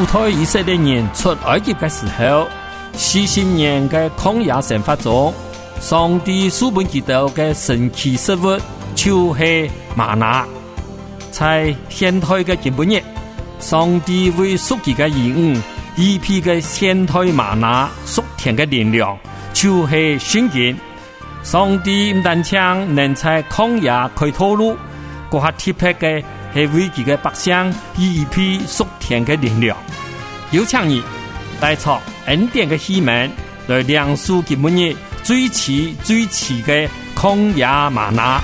主推以色列人出埃及的时候，40年的曠野生活中，上帝赐给他们的神奇食物就是玛拿。在现代的今日，上帝为属他的儿女预备的现代玛拿属天的力量，就是圣经。上帝不但能在曠野開道路，更還特別的是為他的百姓預備屬天的力量。有請你帶着恩典的希望來領受今日最奇的曠野嗎哪。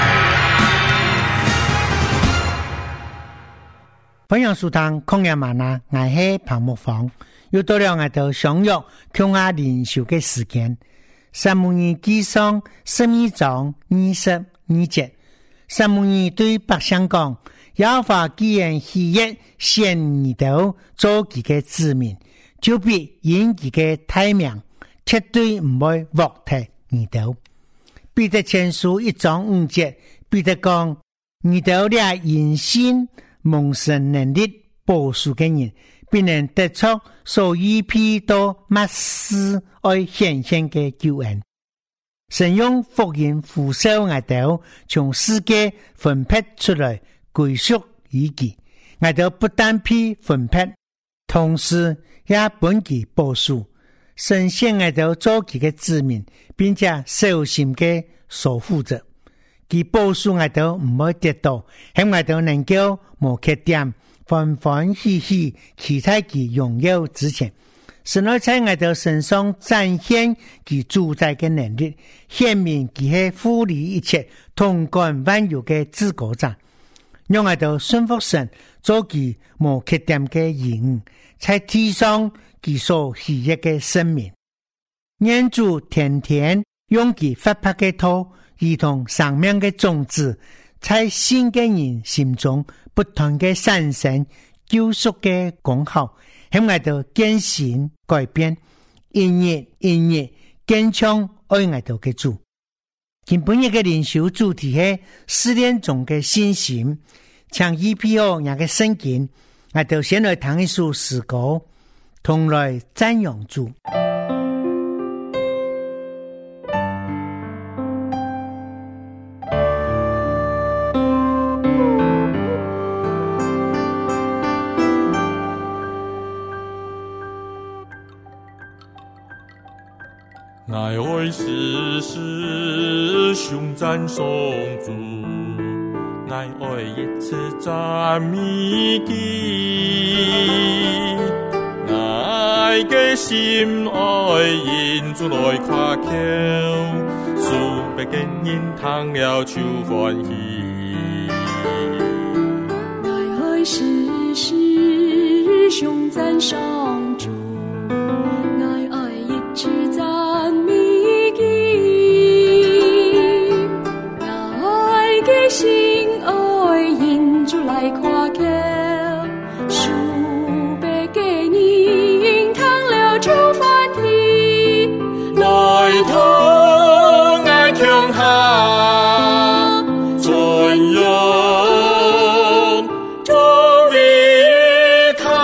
歡迎收聽曠野嗎哪，我係彭木房，又到了我哋相約共下靈修嘅時間。撒母耳記上12章22節，撒母耳對百姓講：耶和華既然喜悅選你哋做佢嘅子民，就必因佢嘅大名，絕對唔會忘記你哋。彼得前書1章5節，彼得講：你哋倆因信蒙神能力保守嘅人，必能得出所預備到末世愛顯現嘅救恩。神用福音呼召我哋從世界分配出來歸屬於佢，我哋不但被分配，同時也本其保守。神選我哋做佢嘅子民，並且小心嘅守護着。佢保守我哋唔會跌倒，希我哋能夠無缺點，歡歡喜喜期待其榮耀之前。神要在我哋身上展現其主宰嘅能力，顯明其係護理一切、統管萬有嘅至高者，讓我哋順服神，做其無缺點嘅兒女，在地上其所喜悅嘅生命。願主天天用其發拍嘅頭，如同生命嘅種子，在新嘅人心中不斷嘅產生救贖嘅功效，向我哋堅信改變，一日堅強愛我哋嘅主。今本日嘅靈修主題係試煉中嘅信心，請EPO那個聖經，我哋先來談一首詩歌，同來讚揚主。 愛愛時時胸讚頌主，愛愛一次讚美佢，愛嘅心愛因主來誇口，數百個人通了就歡喜。 愛愛時時胸讚頌主，愛愛一次讚美心愛因主來誇口，數百個人通了就歡喜，來同愛強下尊榮主為他。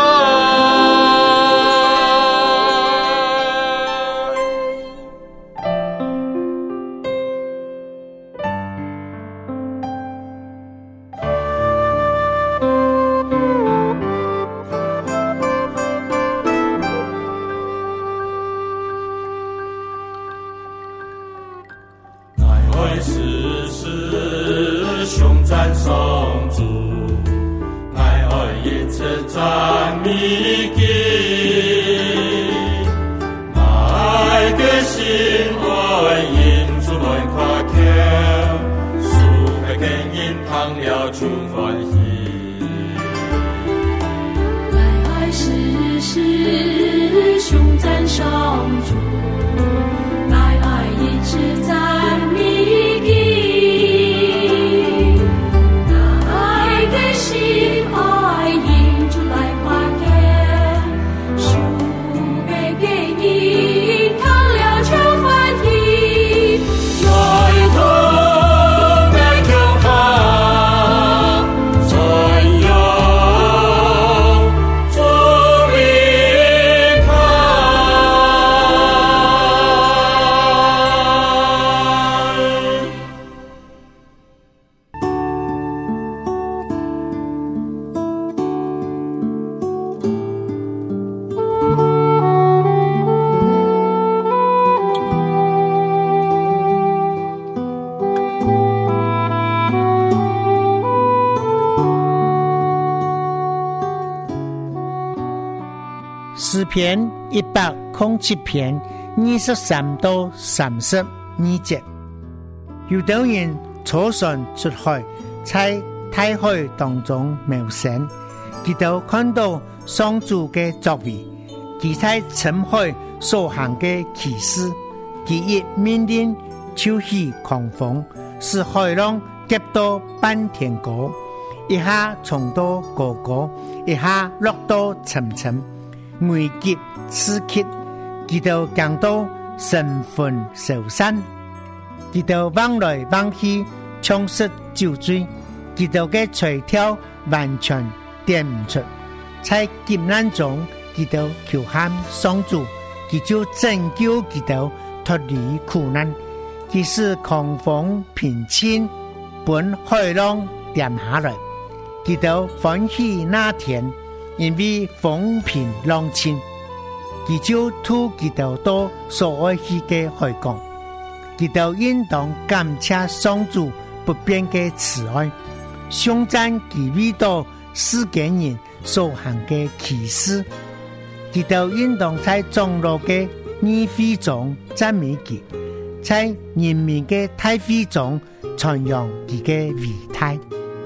诗篇107篇23到32節。有的人坐船出海，在大海當中謀生，佢哋看到上主嘅作為，佢在深海所行嘅奇事，佢一命令吹起狂風，使海浪急到半天高，一下衝到高高，一下落到沉沉，危急刺激，佢哋講到神魂受散，佢哋往來往去，充實酒醉，佢哋嘅嘴跳完全點唔出，在急難中，佢哋求喊上主，佢就拯救佢哋脫離苦難，佢使狂風平靜，本海浪掉下來，佢哋歡喜那天，因為風平浪靜，佢就吐佢哋到所愛去嘅海港，佢哋應當感謝上主不變嘅慈愛，頌讚佢為到世間人所行嘅奇事，佢哋應當在眾羅嘅議會中讚美佢，在人民嘅大會中傳揚佢嘅偉大。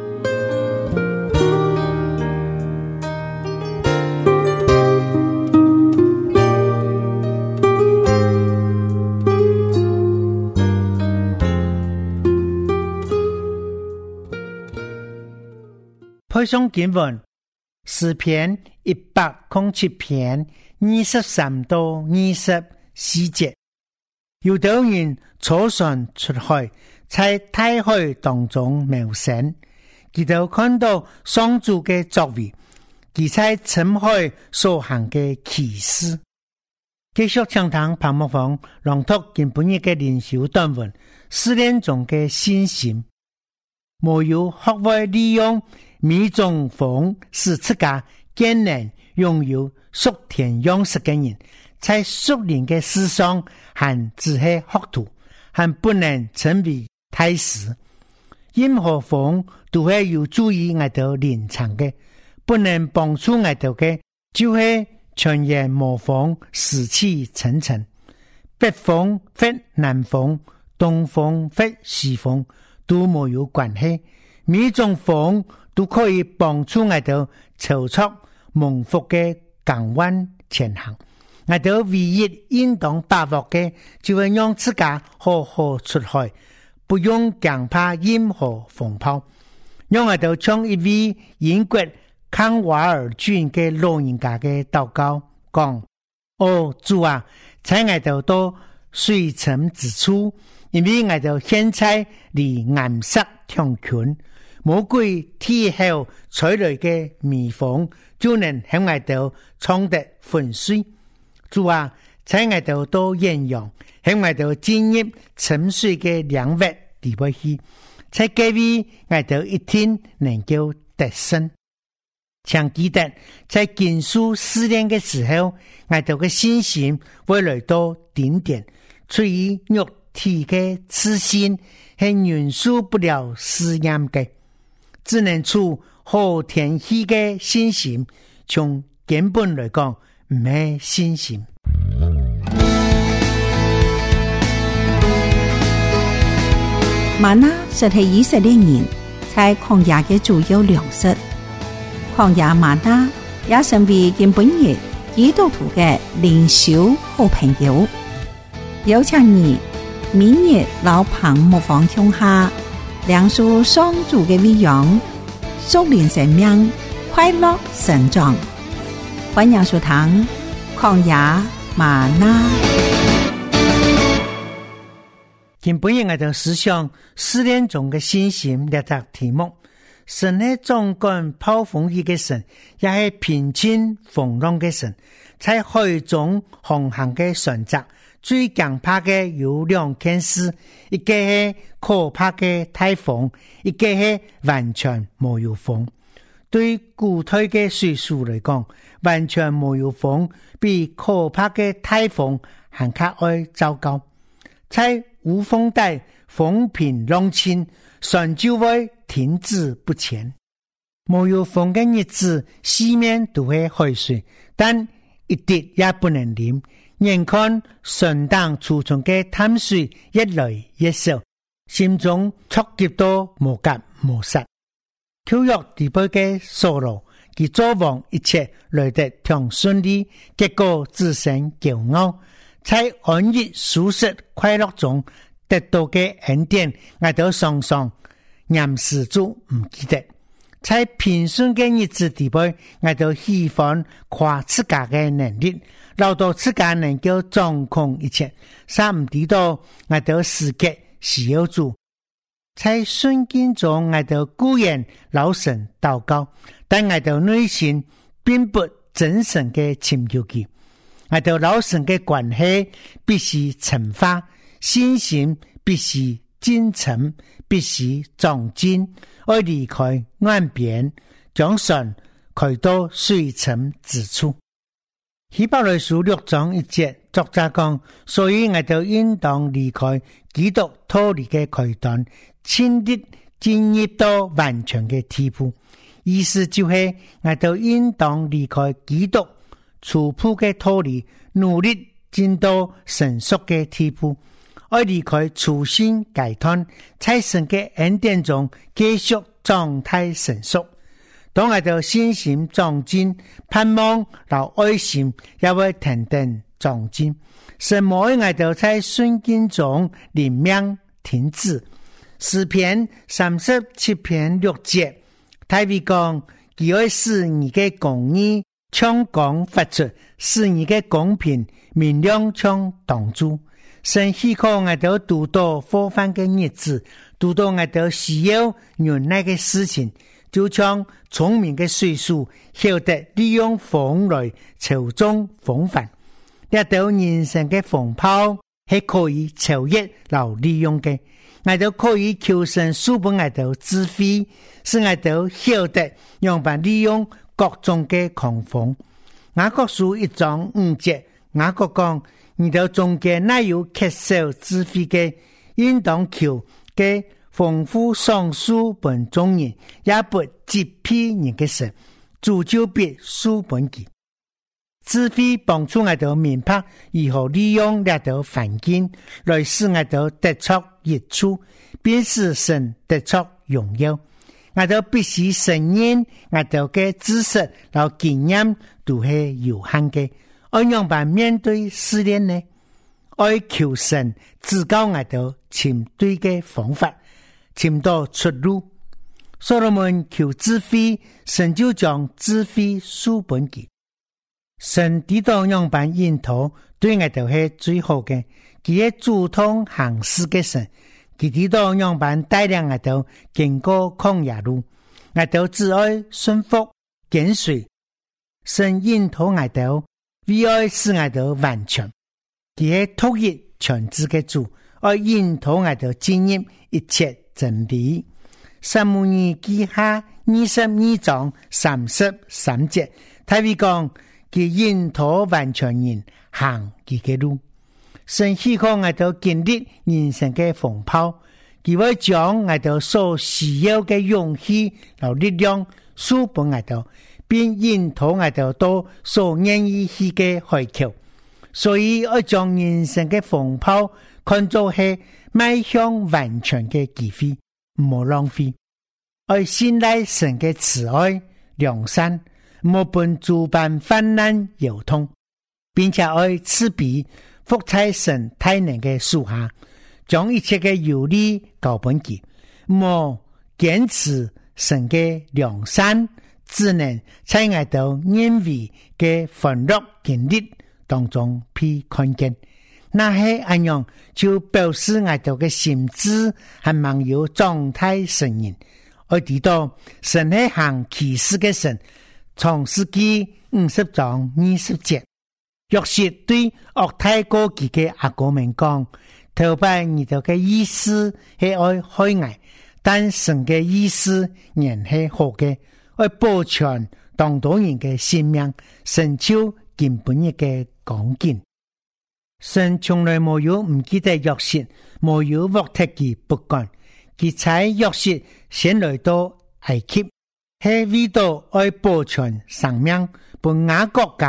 配上經文詩篇107篇23到24節。有的人坐船出海，在大海當中謀生，佢哋看到上主嘅作為，佢在深海所行嘅奇事。繼續暢談彭木房朗讀今本日嘅靈修短文，試煉中嘅信心，沒有學會利用每種風使自家更能擁有屬天樣式嘅人，在屬靈嘅事上還只是學徒，還不能成為大師。任何風都會有助於我哋臨場嘅，不能幫助我哋嘅，就係全然模仿死氣沉沉。北風或南風，東風或西風都沒有關係，每種風都可以幫助我哋籌措蒙福嘅港灣前行。我哋唯一應當把握嘅，就係讓自家好好出海，不用驚怕任何風暴。讓我哋像一位英國康瓦爾郡嘅老人家嘅禱告講：哦，主啊，在我哋到水深之處，因為我哋現在離岩石強權，魔鬼天後吹來嘅微風，就能向我哋衝得粉碎。主啊，在我哋到遠洋，向我哋進入沉睡嘅兩域地位去，在各位我哋一天能夠得勝。請記得，在經受試煉嘅時候，我哋嘅信心會來到頂點，出於肉體嘅自信係忍受不了試驗嘅，只能出好天氣嘅信心，從根本來講，唔係信心。 嗎哪實係以色列人在曠野嘅主要糧食。曠野嗎哪也成為今本日基督徒嘅靈修好朋友。有請你明日老彭牧房鄉下梁樹上主嘅威揚，屬靈生命快樂成長。歡迎收聽曠野嗎哪。 今本日我哋思想試煉中嘅信心列個題目。神係掌管暴風雨嘅神，也係平靜風浪嘅神。在海中航行嘅船隻，最驚怕嘅有兩件事，一個係可怕嘅大風，一個係完全沒有風。對古代嘅水手嚟講，完全沒有風比可怕嘅大風還較愛糟糕。在無風帶，風平浪靜，船就會停滯不前。沒有風嘅日子，四面都會海水，但一滴也不能啉。眼看顺当储存的淡水越來越少，心中觸急到無甲無實。扣約地杯嘅掃羅，其做王一切來得挺順利，結果自身驕傲，在安逸舒適快樂中得到嘅恩典，我都常常嚴視住唔記得。在平順嘅日子地杯，我都喜歡誇自家嘅能力，留到自家能夠掌控一切，啥唔知道我都時刻需要住。在順境中，我都固然老神禱告，但我都內心並不真誠嘅尋求佢。我都老神嘅關係必須陳化，信心必須精誠，必須長進，要離開岸邊，將船開到水深之處。希伯來書6章1節，作者講，所以我都應當離開基督脫離嘅開端，親力進入到完全嘅地步。意思就是我都應當離開基督初步嘅脫離，努力進到成熟嘅地步。要離開初心階段，在神嘅恩典中繼續狀態成熟。當我哋信心長進，盼望和愛心也會停停長進。神冇愛我哋在順境中靈命停止。詩篇37篇6節，大衛講，佢會使你嘅公義像光發出，使你嘅公平明亮像燈珠。神希望我哋度到過犯嘅日子，度到我哋需要忍耐嘅事情，就像聰明嘅水手曉得利用風來操縱風帆。一到人生嘅風暴係可以超越和利用嘅，我哋可以求神賜俾我哋智慧，使我哋曉得用辦利用各種嘅狂風。雅各書1章5節，雅各講，你哋中間哪有缺少智慧嘅，應當求嘅豐富賞賜本眾人，也不責備人嘅神，主就必賜本己。智慧幫助我哋明白如何利用呢度環境，來使我哋得出益處，並使神得出榮耀。我哋必須承認我哋嘅知識和經驗都係有限嘅。要用辦面對試煉呢？要求神指教我哋尋對嘅方法，尋到出路。所羅門求智慧，神就將智慧賜本佢。神知道用辦引導對我哋係最好嘅，佢係主動行事嘅神，佢知道用辦帶領我哋經過曠野路，我哋只愛順服跟隨。神引導我哋，為愛使我哋完全，佢係獨一全知嘅主，愛引導我哋進入一切真理。撒母耳記下22章33節，他會講，佢引導完全人行佢嘅路。神希望我哋經歷人生嘅風暴，佢會將我哋所需要嘅勇氣和力量賜俾我哋，並引導我哋到所願意去嘅海橋。所以要將人生嘅風暴看作係邁向完全嘅機會，唔好浪費。要信賴神嘅慈愛良善，唔好本諸般患難憂痛，並且要慈悲伏在神大能嘅樹下，將一切嘅有利交本佢，唔好堅持神嘅良善，只能在我哋認為嘅歡樂經歷當中被看見。那係咁樣，就表示我哋嘅心智係mang有狀態神人。我知道神係行奇事嘅神，創世記50章20節，約瑟對惡太過激嘅阿哥們講，頭擺你哋嘅意思係愛害我，但神嘅意思仍係好嘅，愛保全當多人嘅性命，神就根本嘅講見。神從來沒有唔記得約瑟，沒有獲得佢不幹。佢在約瑟先來到埃及，係為到愛保全生命，本雅國家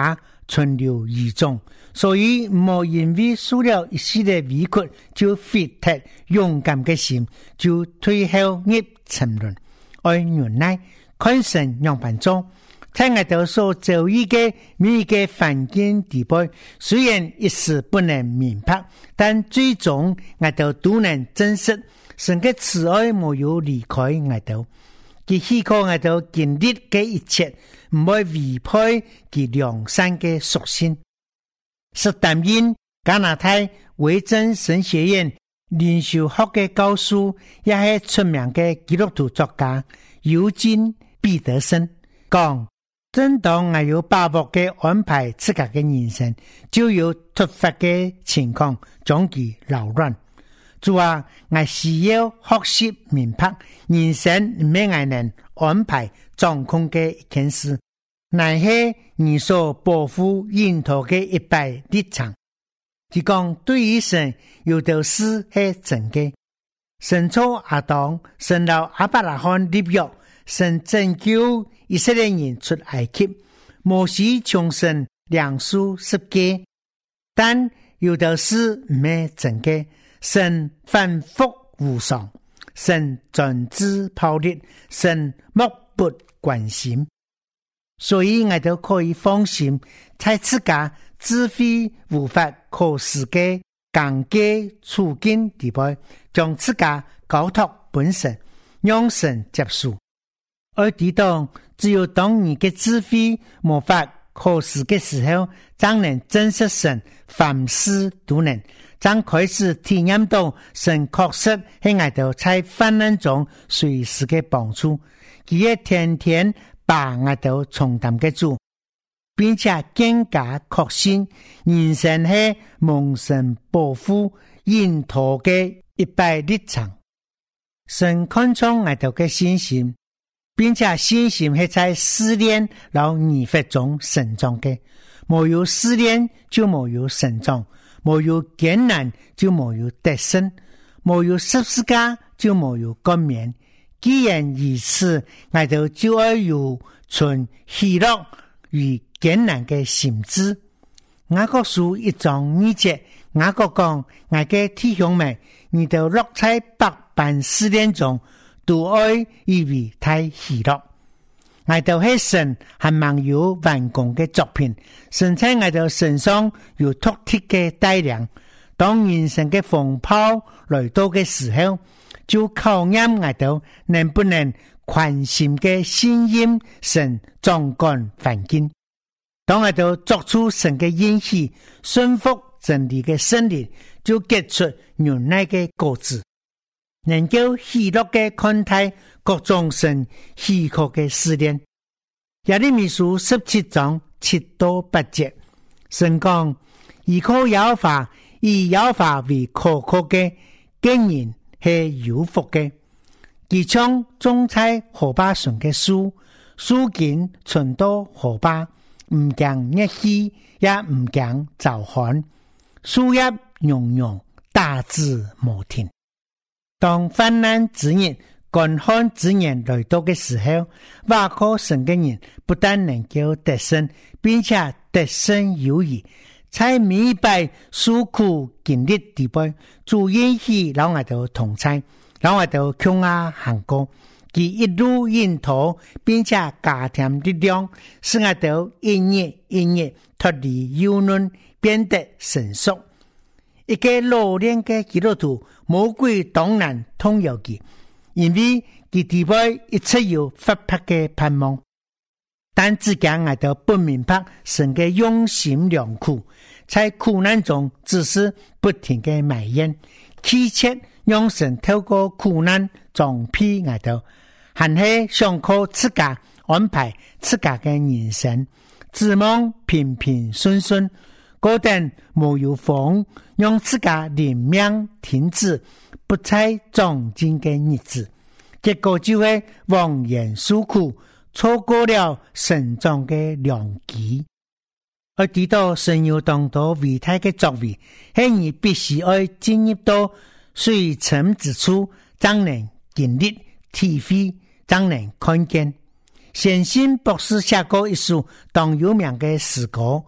存留于中，所以莫因为受了一系列委屈就废脱勇敢的心，就退后入沉沦。而原来看神样板中，在我哋所遭遇的每个环境地步，虽然一时不能明白，但最终我哋都能真实神的慈爱没有离开我哋。佢希望我哋經歷嘅一切唔會違背佢良善嘅屬性。是但因加拿大維珍神學院靈修學嘅教授，也係出名嘅基督徒作家尤金彼得森講，正當我有把握嘅安排自己嘅人生，就有突發嘅情況將其擾亂。主啊，我需要學習明白人生唔係我能安排掌控嘅一件事，乃係你所保護沿途嘅一敗立場。即講對於神有道事係真嘅，神造亞當，神留亞伯拉罕立約，神拯救以色列人出埃及，摩西從神梁書十誡，但有道事唔係真嘅。神反覆無常，神盡知拋裂，神漠不關心，所以我哋可以放心，在自家智慧無法可施嘅尷尬處境地步，將自家交託本身，讓神接受。而知道，只有當你嘅智慧無法可施嘅時候，才能真實神凡事都能。將開始體驗到神確實喺我哋在患難中隨時嘅幫助，佢也天天把我哋重擔嘅主，並且更加確信人生係蒙神保護沿途嘅一敗立場。神看重我哋嘅信心，並且信心係在試煉和疑惑中成長嘅，沒有試煉就沒有成長。沒有艱難就沒有得勝，沒有十字架就沒有冠冕。既然如此，我哋就要有存喜樂與艱難嘅心志。雅各書1章2節，雅各講：我嘅弟兄們，你哋落在百般試煉中，都愛以為太喜樂。我哋係神還蠻有完工嘅作品，神在我哋身上有獨特嘅帶領。當人生嘅風暴來到嘅時候，就考驗我哋能不能全心嘅信任神掌管環境。當我哋作出神嘅應許，順服真理嘅聖靈，就結出原來嘅果子，能夠喜樂嘅看待各種神喜樂嘅試煉。耶利米書17章7到8節，神講：依靠耶和華，以耶和華為可靠嘅，竟然係有福嘅。佢將種在河壩上嘅樹根存到河壩，唔驚熱氣，也唔驚遭寒，樹葉茸茸，大致無停。當患難之日，乾旱之年來到嘅時候，挖靠神嘅人不但能夠得勝，並且得勝有餘。在每一敗受苦經歷地步，主允許讓我哋同在，讓我哋向下行過，佢一路引導，並且加添力量，使我哋一日一日脫離幼嫩，變得成熟。一個老練嘅基督徒，魔鬼當然通有佢。因為佢地位一直有發拍嘅盼望，但自己我都不明白神嘅用心良苦，在苦難中只是不停嘅埋怨，祈求讓神透過苦難裝庇我都，還是想靠自家安排自家嘅人生，指望平平順順，嗰陣沒有風，讓自家靈命停止，不再長進嘅日子，結果就會枉然受苦，錯過了成長嘅良機。而提到神有當多偉大嘅作為，係你必須要進入到水深之處，才能經歷體會，才能看見。先信博士寫過一首當有名嘅詩歌，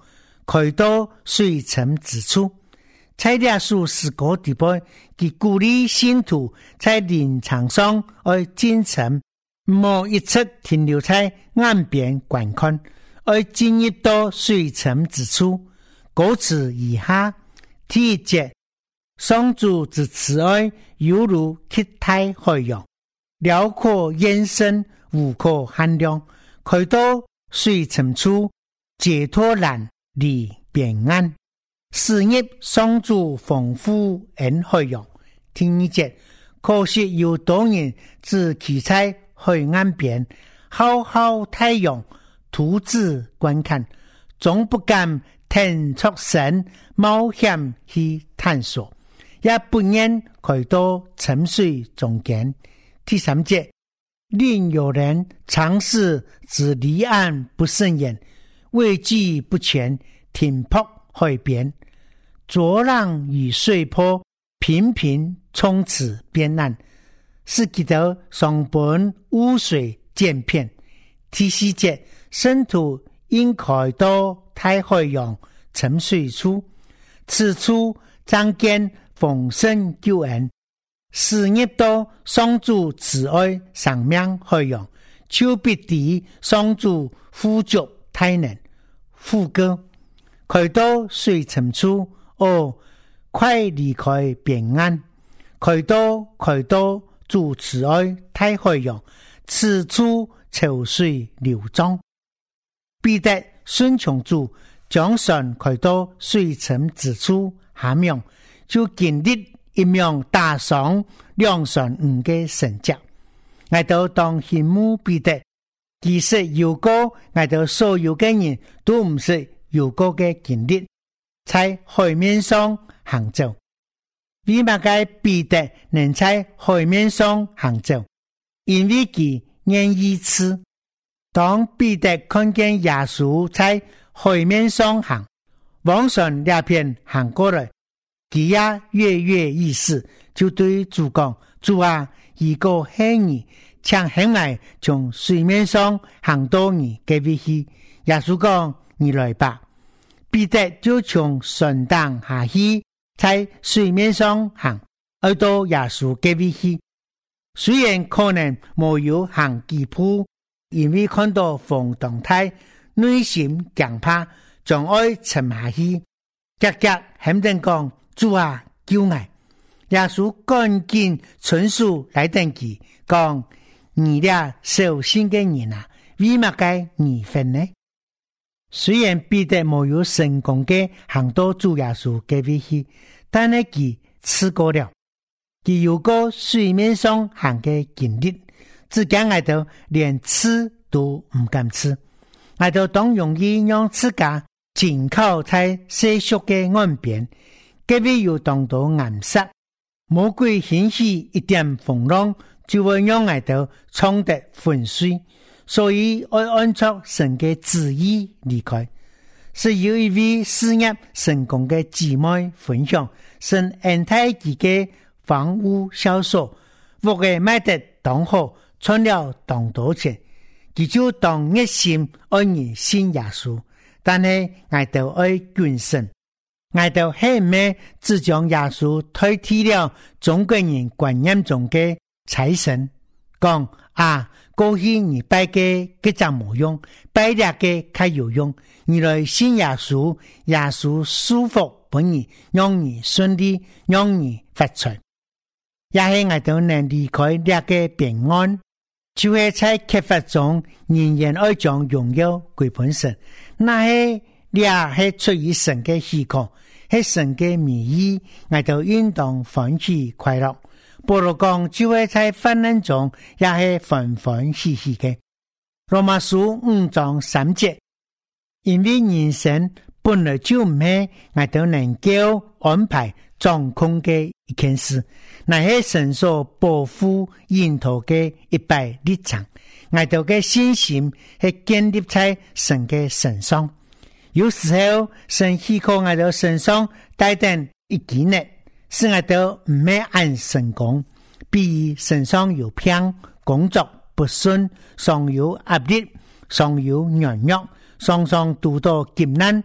开刀随城之处。在这书诗歌地位，其鼓励信徒在临场上而进城，莫一直停留在岸边观看，而进入到随城之处。歌词以下，第一节，上主之慈爱犹如极大海洋，辽阔延伸，无可限量。开到随城处，解脱难离边岸。事业上主丰富恩海洋。第二节，可惜有多人只企在海岸边，浩浩太阳，独自观看，总不敢挺出身冒险去探索，也不愿开到沉水中间。第三节，另有人尝试自离岸不甚远，畏惧不前，停泊海边，浊浪与水波频频冲刺边岸，使其得上本污水渐片。第四节，圣徒应开到太海洋沉水处，此处彰见丰盛救恩，事业到上主慈爱上命海洋，就必敌上主富足太能副歌。开到水沉处，哦，快离开边岸，开到主慈爱太海洋，此处潮水流涨。彼得顺从主，将船开到水沉之处下面，就经历一名打伤两船五嘅神迹。我到當羨慕彼得，其實有過我到所有嘅人都唔是有過嘅經歷，在海面上行走。為乜嘅彼得能在海面上行走？因為佢願意吃。當彼得看見耶穌在海面上行，往上兩邊行過來，佢也躍意思，就對主講：主啊，如果係你，請向我從水面上行到你嘅位去。耶穌講：你來吧。彼得就從船檔下去，在水面上行，而到耶穌嘅位去。雖然可能沒有行幾步，因為看到風動態，內心驚怕，將愛沉下去，急急喊定講：主啊，救我！耶穌趕緊伸手來等佢，講：你倆小心嘅人啊，為乜嘅二分呢？雖然彼得沒有成功嘅行到主耶穌嘅位去，但係佢試過了。佢有個水面上行嘅經歷，只驚我哋連吃都唔敢吃，我哋當容易讓自家緊靠在世俗嘅岸邊，隔壁又當到暗殺，魔鬼興起一點風浪，就會讓我哋衝得粉碎，所以要按照神嘅旨意離開。是有一位事業成功嘅姊妹分享，神恩待佢嘅房屋銷售，屋嘅賣得當好，賺了當多錢，佢就當熱心愛人信耶穌。但係我都愛捐神，我都係咩只將耶穌代替了中國人觀念中嘅財神，講啊，過去你拜嘅幾張冇用，拜了嘅較有用，你來信耶穌，耶穌舒服本你，讓你順利，讓你發財。也係我都能離開這個平安，就係在缺乏中仍然愛將榮耀歸本神。那係也係出於神嘅許可，係神嘅名義，我都應當歡喜快樂。保羅講就係在患難中也係歡歡喜喜嘅。羅馬書5章3節，因為人生本來就唔係我都能夠安排掌控嘅一件事，乃係神所保護沿途嘅一敗立場。我哋嘅信心係建立在神嘅身上。有時候神許可我哋身上帶定一件呢，使我哋唔係按成功，比如身上有病，工作不順，常有壓力，常有軟弱，常常遇到艱難，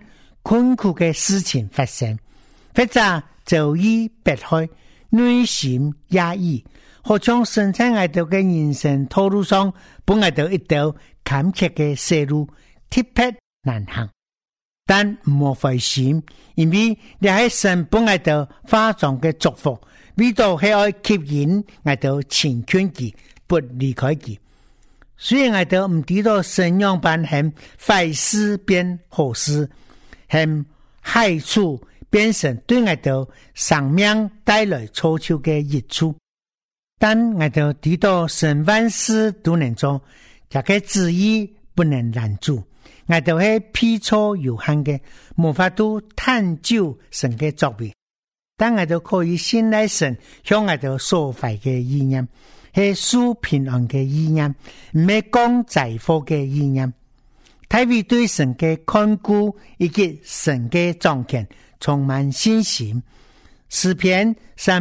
困苦的事情发生，或者遭遇迫害，內心壓抑，或將生在我哋嘅人生道路上，本我哋一條坎坷嘅細路，鐵迫難行。但唔好灰心，因為你喺神本我哋化妝嘅祝福，味道係愛吸引我哋前圈佢，不離開佢。雖然我哋唔知道神樣般係壞事變好事，係害處變成對我哋生命帶來超超嘅益處，但我哋知道神萬事都能做，這個旨意不能攔住。我哋係批錯有限嘅，無法度探究神嘅作為，但我哋可以信賴神向我哋所懷嘅意念，係屬平安嘅意念，唔係講財富嘅意念。大衛對神嘅看顧以及神嘅掌權充滿信心。詩篇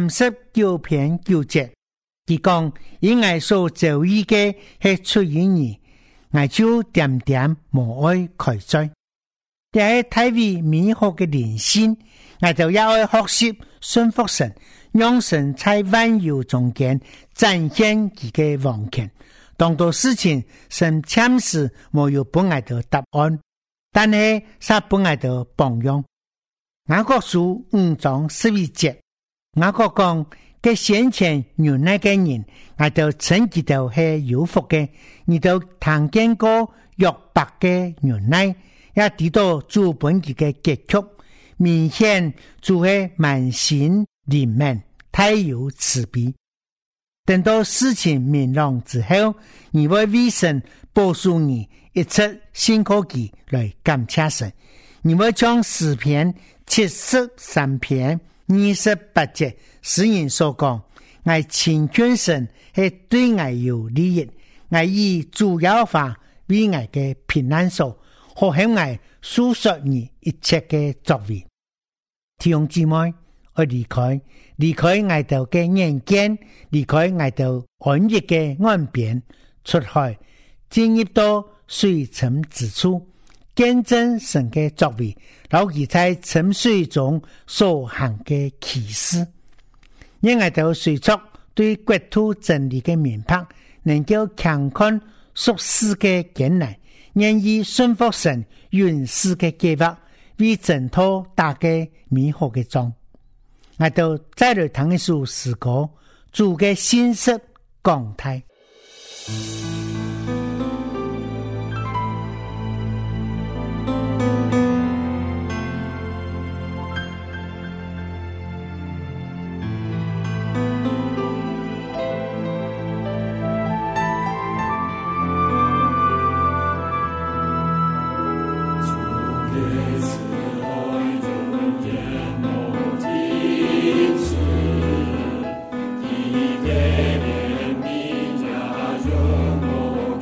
39篇9節，佢講：因我所遭遇嘅係出於你，我就點點無愛開災。這係大衛美好嘅靈性，我就也愛學習順服神，讓神在萬有中間展現佢嘅王權。當到事情神暫時沒有本來的答案，但係他本來的榜樣。雅各書5章11節，雅各講：嘅先前原來嘅人，我就稱佢哋係有福嘅。你都聽見過約伯嘅原來，也知道主本佢嘅結局，明顯就係滿心憐憫，太有慈悲。等到事情明朗之後，你會為神報數你一切辛苦記來感謝神。你會將詩篇73篇28節詩人所講：我情願神係對我有利益，我以主要法為我嘅平安所，好向我訴說你一切嘅作為。弟兄姊妹，我離開外頭嘅眼見，離開外頭安逸嘅岸邊，出海進入到水深之處，見證神嘅作為，留意在沉水中所行嘅奇事。因外頭水族對國土真理嘅明白，能夠強看屬世嘅艱難，願意順服神原始嘅計劃，為掙脫大嘅美好嘅種。我都再來談一首詩歌，主嘅信實講台。 我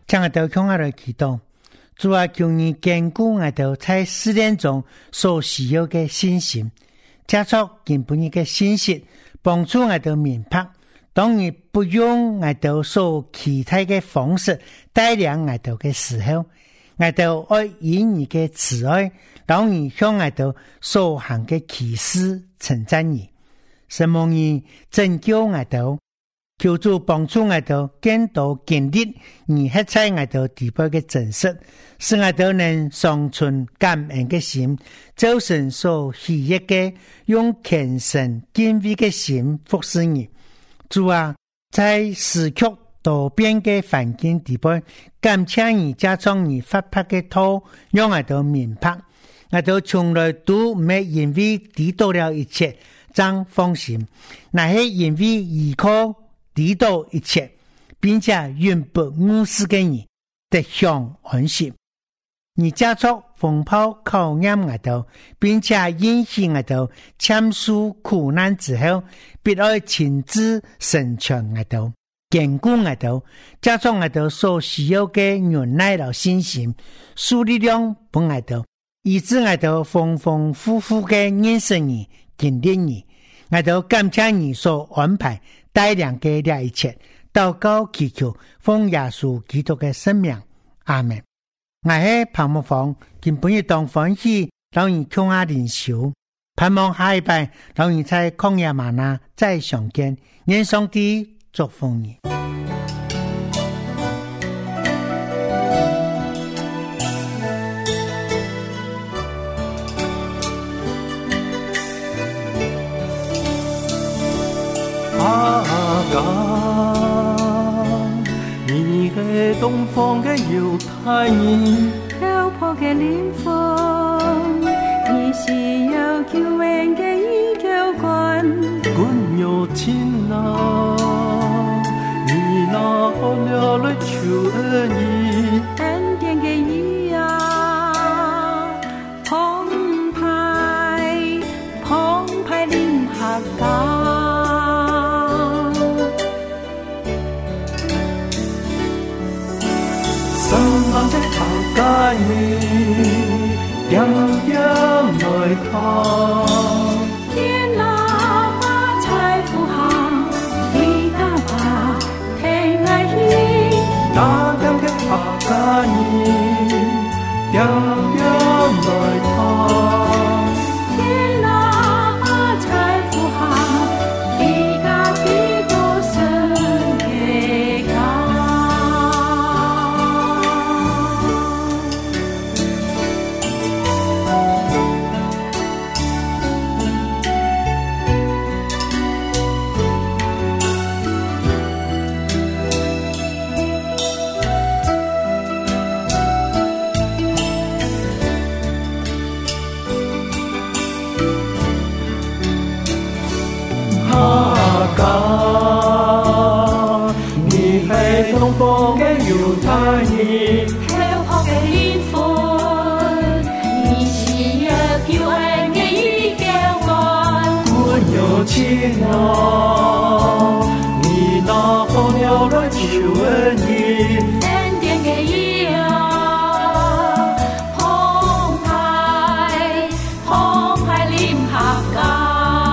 將我哋向我哋祈禱，主啊，求你堅固我哋在試煉中所需要嘅信心，加速根本嘅信息，幫助我哋明白，當你不用我哋所期待嘅方式帶領我哋嘅時候，我哋愛以你嘅慈愛，讓你向我哋所行嘅奇事稱讚你，什麼你拯救我哋，求主幫助我哋見到經歷你喺在我哋地步嘅真實，使我哋能常存感恩嘅心，做神所喜悅嘅，用虔誠敬畏嘅心服侍你。主啊，在時局多變嘅環境地步，感謝你加上你發拍嘅套，讓我哋明白，我哋從來都沒因為得到了一切將放心，那係因為依靠得到一切，並且永不誤事嘅你得享安息。你加速風暴考驗我哋，並且允許我哋簽署苦難之後，必愛親自成全我哋，堅固我哋，加速我哋所需要嘅忍耐和信心，賜力量俾我哋，以致我哋豐豐富富嘅認識你、經歷你。我哋感謝你所安排帶領嘅這一切，禱告祈求奉耶穌基督嘅聖名，阿們。我係彭木房，今本日當歡喜，讓你共下靈修，盼望下一拜，讓你在曠野嗎哪再相見，願上帝祝福你。 你係東方嘅猶太人， 漂泊嘅靈魂，你是有救恩嘅依靠君， 君有情啊，你拿好了來求恩義， 恩典嘅義啊，澎湃臨合家。 帶你點點來看， 天哪把財富行，地大把天愛意， 那點嘅客家你點點來看， 天哪把財富行，地大地都神嘅家。 東方嘅猶太人， 漂泊嘅靈魂，你是有救恩嘅依靠君， 君有情啊，你拿好了來求恩義， 恩典嘅義啊，澎湃臨合家。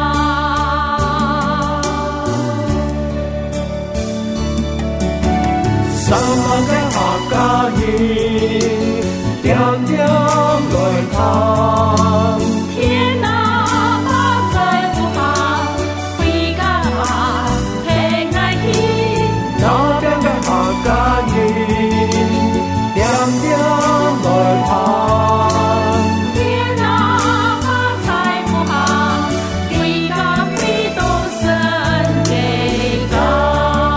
三萬嘅客家人，點點來看， 天哪把財富行，回家平安喜， 那邊嘅客家人，點點來看， 天哪把財富行，回家必都神嘅家。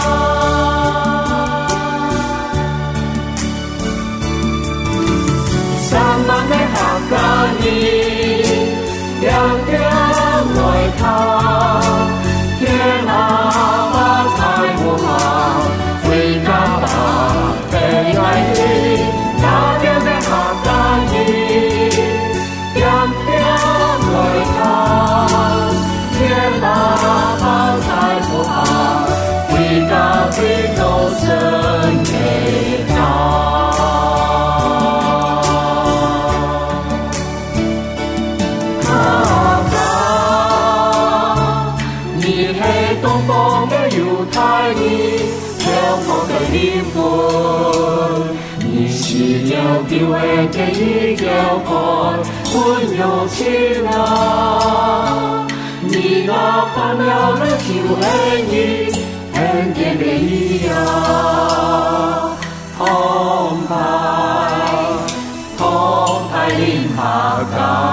客家人點點來看，天哪把財富行，回家吧平安喜，那邊嘅客家人點點來看，天哪把財富行，回家必都神嘅家。 就會這一條河歡有情啊！你那看了了就會你很點的意啊！澎湃澎湃臨下